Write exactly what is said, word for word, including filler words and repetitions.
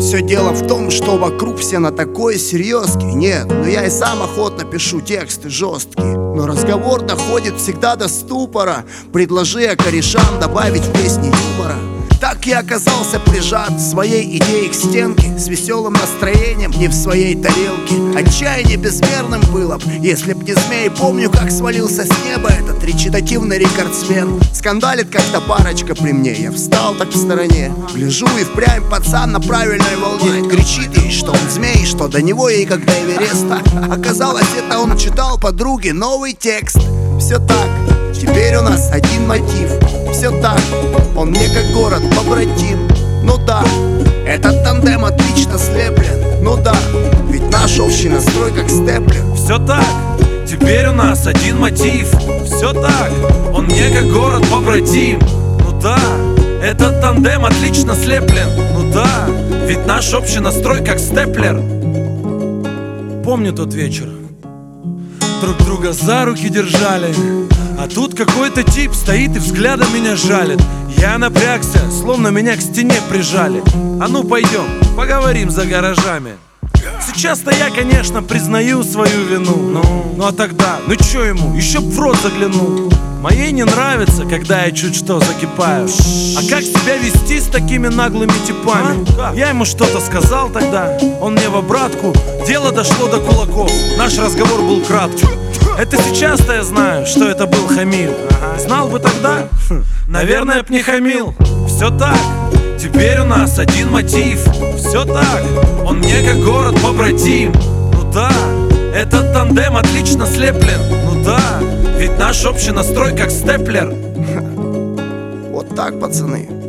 Все дело в том, что вокруг все на такой серьезке. Нет, но я и сам охотно пишу тексты жесткие. Но разговор доходит всегда до ступора. Предложи я корешам добавить в песни юмора. Так я оказался прижат своей идеей к стенке, с веселым настроением не в своей тарелке. Отчаяние безмерным было б, если б не змей. Помню, как свалился с неба этот речитативный рекордсмен. Скандалит как-то парочка при мне, я встал так в стороне. Гляжу и впрямь пацан на правильной волне. Кричит ей, что он змей, что до него ей как до Эвереста. Оказалось, это он читал подруге новый текст. Все так, теперь у нас один мотив. Все так, он мне как город побратим. Ну да, этот тандем отлично слеплен. Ну да, ведь наш общий настрой как степлер. Все так, теперь у нас один мотив. Все так, он мне как город побратим. Ну да, этот тандем отлично слеплен. Ну да, ведь наш общий настрой как степлер. Помню тот вечер, друг друга за руки держали, а тут какой-то тип стоит и взглядом меня жалит. Я напрягся, словно меня к стене прижали. А ну пойдем, поговорим за гаражами. Сейчас-то я, конечно, признаю свою вину. Ну, ну а тогда, ну чё ему, еще б в рот заглянул. Моей не нравится, когда я чуть что закипаю. А как себя вести с такими наглыми типами? Я ему что-то сказал тогда, он мне в обратку. Дело дошло до кулаков, наш разговор был краткий. Это сейчас-то я знаю, что это был хамил. Знал бы тогда, наверное, б не хамил. Все так, теперь у нас один мотив. Все так, он мне как город побратим. Ну да, этот тандем отлично слеплен. Ну да, ведь наш общий настрой как степлер. Вот так, пацаны.